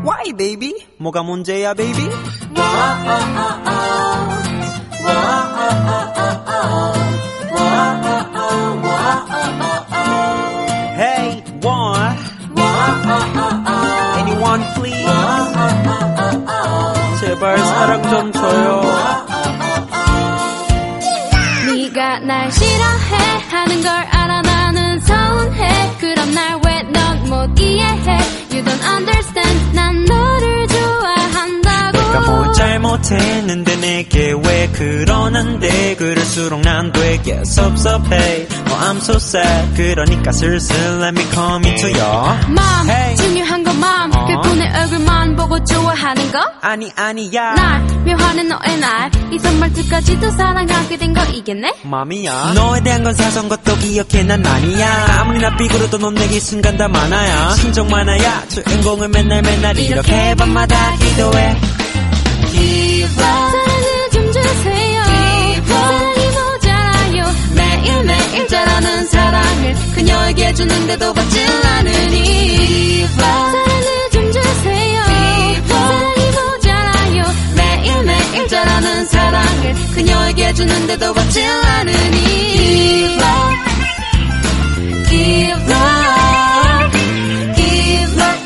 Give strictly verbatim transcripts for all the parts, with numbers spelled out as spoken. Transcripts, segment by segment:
Why baby? 뭐가 문제야 baby? Hey, what? Anyone please? 제발 사랑 좀 줘요. 네가 날 싫어해 하는 걸 알아 나는 서운해. 그럼 날 왜 넌 못 이해해? You don't understand. 난 너를 좋아한다고. 내가 뭘 잘못했는데 내게 왜 그러는데 그럴수록 난 되게 섭섭해. Oh I'm so sad. 그러니까 슬슬 let me come into your Mom, hey. 중요한 건 mom. 어? 그분의 얼굴만 보고 좋아하는 거? 아니 아니야. 날 묘하는 너의 날 이 선물들까지도 사랑하게 된 거 이겠네? 맘이야. 너에 대한 건 사선 것도 기억해 난 아니야. 아무리 나 삐그러도 넌 내게 순간 다 많아야. 심정 많아야 주인공을 맨날 맨날 이렇게 밤마다 기도해. Give up. 사랑을 좀 주세요. 사랑이 모자라요. 매일매일 자라는 사랑을 그녀에게 주는데도 받질 않으니 Give up. 사랑을 좀 주세요. 사랑이 모자라요. 매일매일 자라는 사랑을 그녀에게 주는데도 받질 않으니 Give up. Give up. Give up.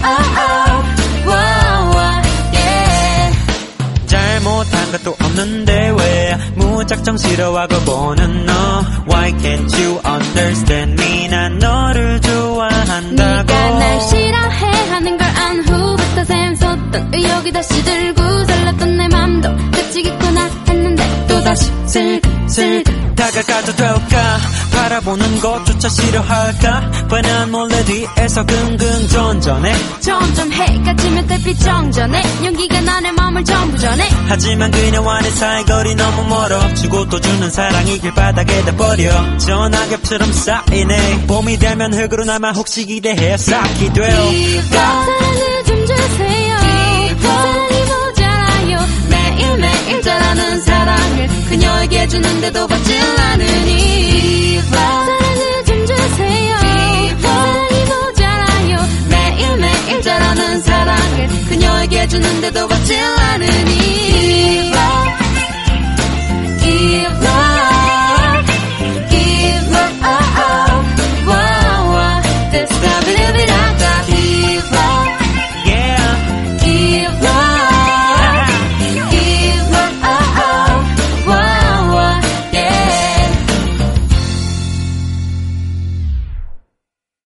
Wow, yeah. 잘못한 것도 없는데 왜 무작정 싫어하고 보는 너. Why can't you understand me? 난 너를 좋아한다고. 네가 날 싫어해 하는 걸 안 후부터 샘솟던 의욕이 다시 들고 설렜던 내 맘도 그치겠구나 했는데 또다시 슬슬 다가가도 될까? 바라보는 것조차 싫어할까? 뻔한 몰래 뒤에서 긍긍전전해. 점점 해가 지면 달빛 정전해. 연기가 나의 마음을 전부 전해. 하지만 그녀와의 사이거리 너무 멀어. 주고 또 주는 사랑이 길바닥에다 버려. 전화겹처럼 쌓이네. 봄이 되면 흙으로 남아 혹시 기대해 쌓기 돼요. 사랑을 좀 주세요. 사랑이 모자라요. 매일매일 자라는 사랑을 그녀에게 주는데도 받질 않으니 사랑을 좀 주세요. 사랑이 모자라요. 매일매일 자라는 사랑을 그녀에게 주는데도 받질 않으니